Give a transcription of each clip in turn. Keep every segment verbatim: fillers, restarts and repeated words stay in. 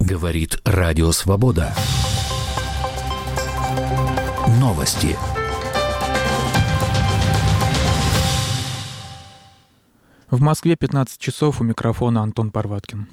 Говорит Радио Свобода. Новости. В Москве пятнадцать часов, у микрофона Антон Парваткин.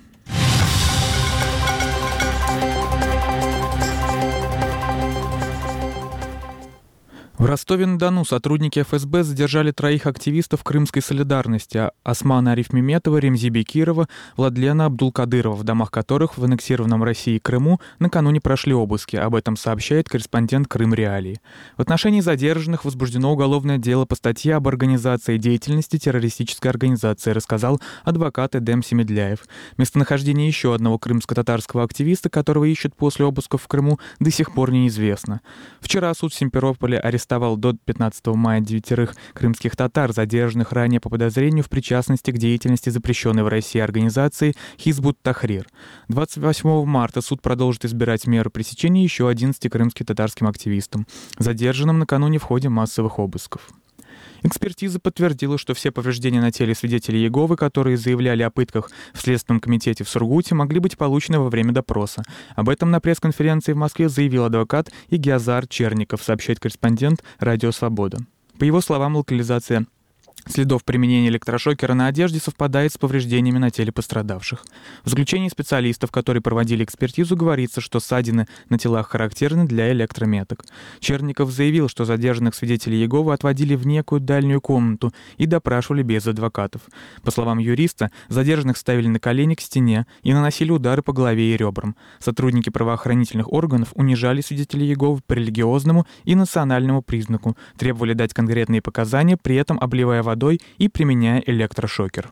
В Ростове-на-Дону сотрудники эф эс бэ задержали троих активистов Крымской солидарности: Османа Арифмеметова, Ремзи Бекирова, Владлена Абдулкадырова, в домах которых в аннексированном Россией Крыму накануне прошли обыски. Об этом сообщает корреспондент Крым Реалии. В отношении задержанных возбуждено уголовное дело по статье об организации деятельности террористической организации, рассказал адвокат Эдем Семедляев. Местонахождение еще одного крымско-татарского активиста, которого ищут после обысков в Крыму, до сих пор неизвестно. Вчера суд в Симферополе арестовал до пятнадцатого мая девятерых крымских татар, задержанных ранее по подозрению в причастности к деятельности запрещенной в России организации Хизбут Тахрир. двадцать восьмого марта суд продолжит избирать меру пресечения еще одиннадцати крымским татарским активистам, задержанным накануне в ходе массовых обысков. Экспертиза подтвердила, что все повреждения на теле свидетелей Иеговы, которые заявляли о пытках в Следственном комитете в Сургуте, могли быть получены во время допроса. Об этом на пресс-конференции в Москве заявил адвокат Игиазар Черников, сообщает корреспондент Радио Свобода. По его словам, локализация следов применения электрошокера на одежде совпадает с повреждениями на теле пострадавших. В заключении специалистов, которые проводили экспертизу, говорится, что ссадины на телах характерны для электрометок. Черников заявил, что задержанных свидетелей Иеговы отводили в некую дальнюю комнату и допрашивали без адвокатов. По словам юриста, задержанных ставили на колени к стене и наносили удары по голове и ребрам. Сотрудники правоохранительных органов унижали свидетелей Иеговы по религиозному и национальному признаку, требовали дать конкретные показания, при этом обливая водой водой и применяя электрошокер.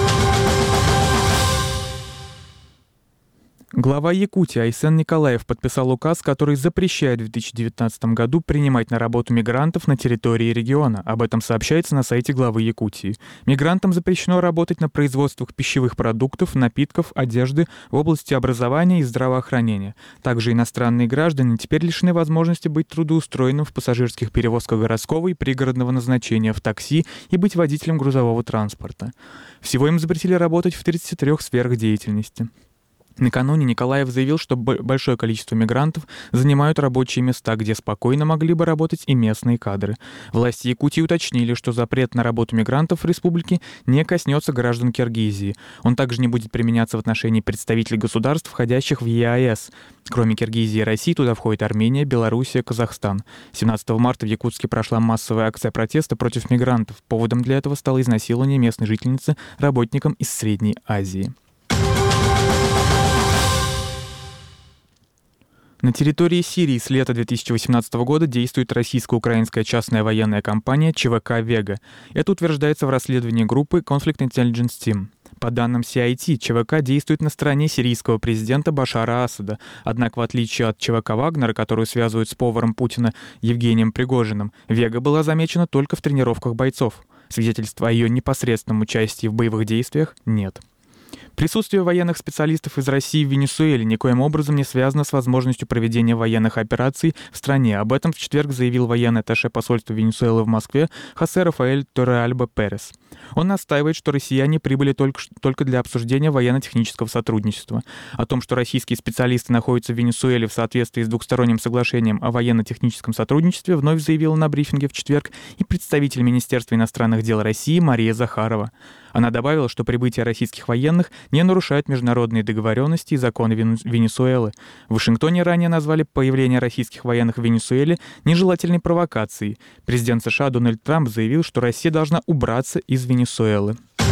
Глава Якутии Айсен Николаев подписал указ, который запрещает в две тысячи девятнадцатом году принимать на работу мигрантов на территории региона. Об этом сообщается на сайте главы Якутии. Мигрантам запрещено работать на производствах пищевых продуктов, напитков, одежды, в области образования и здравоохранения. Также иностранные граждане теперь лишены возможности быть трудоустроенным в пассажирских перевозках городского и пригородного назначения, в такси и быть водителем грузового транспорта. Всего им запретили работать в тридцати трёх сферах деятельности. Накануне Николаев заявил, что большое количество мигрантов занимают рабочие места, где спокойно могли бы работать и местные кадры. Власти Якутии уточнили, что запрет на работу мигрантов в республике не коснется граждан Киргизии. Он также не будет применяться в отношении представителей государств, входящих в е а эс. Кроме Киргизии и России, туда входят Армения, Белоруссия, Казахстан. семнадцатого марта в Якутске прошла массовая акция протеста против мигрантов. Поводом для этого стало изнасилование местной жительницы работником из Средней Азии. На территории Сирии с лета две тысячи восемнадцатого года действует российско-украинская частная военная компания ЧВК «Вега». Это утверждается в расследовании группы Conflict Intelligence Team. По данным си ай ти, ЧВК действует на стороне сирийского президента Башара Асада. Однако, в отличие от ЧВК «Вагнера», которую связывают с поваром Путина Евгением Пригожиным, «Вега» была замечена только в тренировках бойцов. Свидетельства о ее непосредственном участии в боевых действиях нет. Присутствие военных специалистов из России в Венесуэле никоим образом не связано с возможностью проведения военных операций в стране. Об этом в четверг заявил военный атташе посольства Венесуэлы в Москве Хосе Рафаэль Торреальба Перес. Он настаивает, что россияне прибыли только, только для обсуждения военно-технического сотрудничества. О том, что российские специалисты находятся в Венесуэле в соответствии с двухсторонним соглашением о военно-техническом сотрудничестве, вновь заявила на брифинге в четверг и представитель Министерства иностранных дел России Мария Захарова. Она добавила, что прибытие российских военных не нарушает международные договоренности и законы Венесуэлы. В Вашингтоне ранее назвали появление российских военных в Венесуэле нежелательной провокацией. Президент США Дональд Трамп заявил, что Россия должна убраться из Венесуэлы.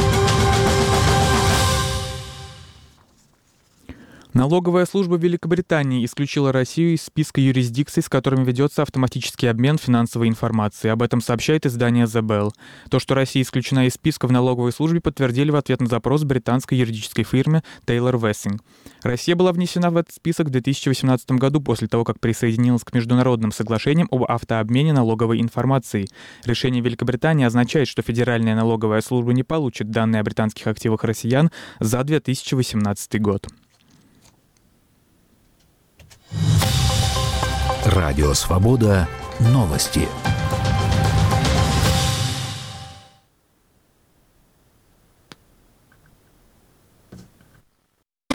Налоговая служба Великобритании исключила Россию из списка юрисдикций, с которыми ведется автоматический обмен финансовой информацией. Об этом сообщает издание The Bell. То, что Россия исключена из списка в налоговой службе, подтвердили в ответ на запрос британской юридической фирмы Taylor Wessing. Россия была внесена в этот список в две тысячи восемнадцатом году после того, как присоединилась к международным соглашениям об автообмене налоговой информацией. Решение Великобритании означает, что Федеральная налоговая служба не получит данные о британских активах россиян за две тысячи восемнадцатый год. Радио Свобода. Новости.